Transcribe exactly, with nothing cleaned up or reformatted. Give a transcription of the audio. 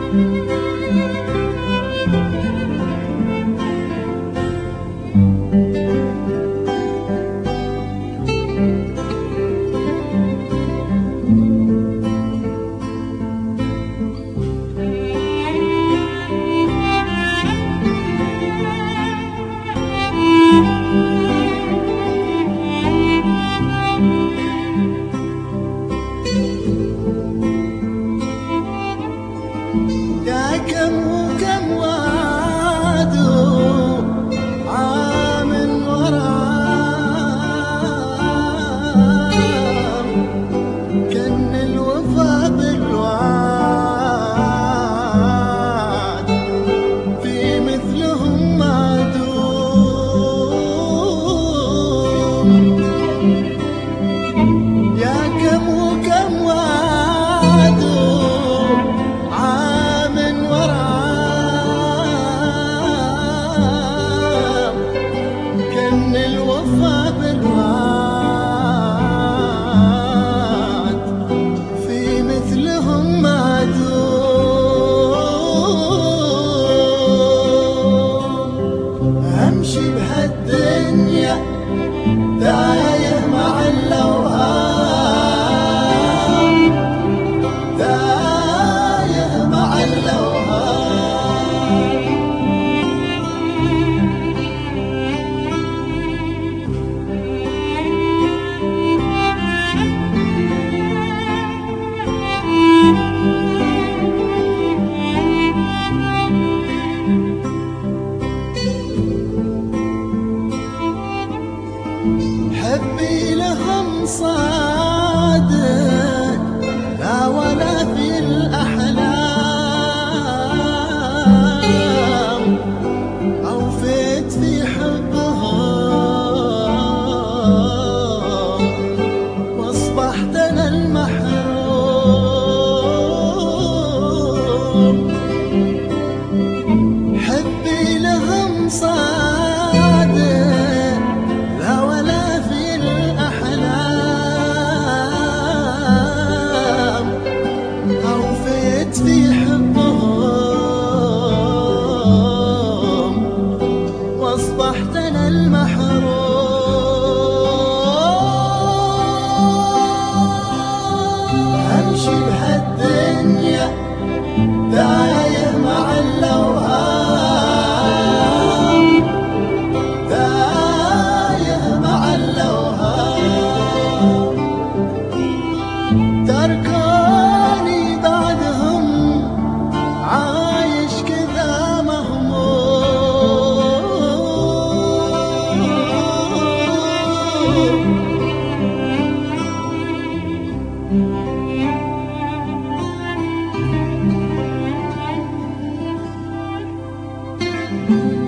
يا كم وكم وعدوا عام ورام، كان الوفا بالوعد في مثلهم معدوم. يا كم وكم وعدوا الوفا بالوعد في مثلهم معدوم. امشي بهالدنيا تايه مع اللوهان، تايه مع اللوهان. حبي لهم صادق لا ولا في الأحلام، أوفيت في حبهم وأصبحت أنا المحروم. حبي لهم صادق لا ولا في الأحلام، أوفيت في حبهم وأصبحت أنا المحروم. أمشي بهالدنيا تايه مع اللوهان، تايه مع اللوهان. تركوني بعدهم عايش كذا مهموم.